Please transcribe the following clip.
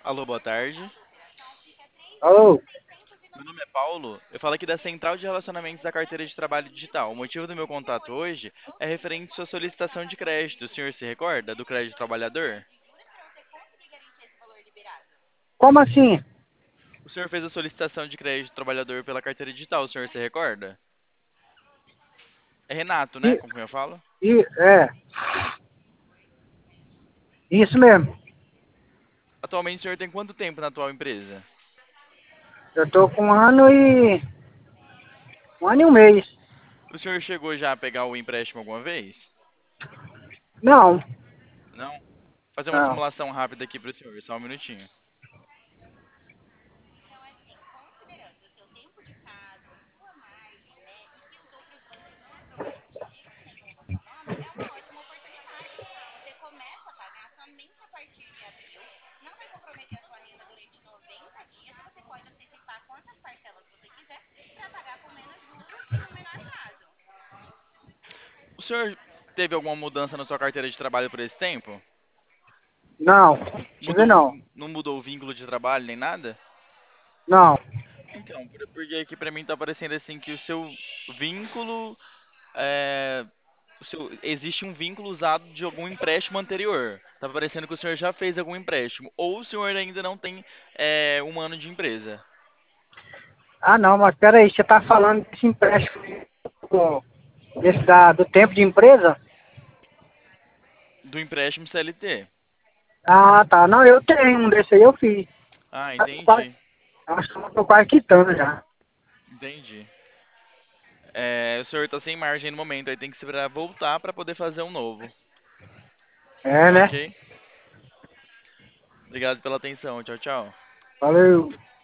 Alô, boa tarde. Alô? Meu nome é Paulo. Eu falo aqui da Central de Relacionamentos da Carteira de Trabalho Digital. O motivo do meu contato hoje é referente à sua solicitação de crédito. O senhor se recorda do crédito trabalhador? Como assim? O senhor fez a solicitação de crédito trabalhador pela Carteira Digital. O senhor se recorda? É Renato, né? E, Com quem eu falo? é, isso mesmo. Atualmente o senhor tem quanto tempo na atual empresa? Eu tô com um ano e um mês. O senhor chegou já a pegar o empréstimo alguma vez? Não, Não? Fazer uma não. simulação rápida aqui para o senhor, só um minutinho. O senhor teve alguma mudança na sua carteira de trabalho por esse tempo? Não, tive Mudou, não. não mudou o vínculo de trabalho nem nada? Não. Então, porque aqui pra mim tá parecendo assim que o seu vínculo é, existe um vínculo usado de algum empréstimo anterior. Tá parecendo que o senhor já fez algum empréstimo. Ou o senhor ainda não tem um ano de empresa. Ah, não, mas peraí, você tá falando desse empréstimo do tempo de empresa? Do empréstimo CLT. Ah, tá. Não, eu tenho um desse aí, eu fiz. Ah, Eu tô quase- entendi. Acho que eu tô quase quitando já. Entendi. O senhor tá sem margem no momento, aí tem que esperar voltar para poder fazer um novo. É, Tá né? ok? Obrigado pela atenção. Tchau, tchau. Valeu.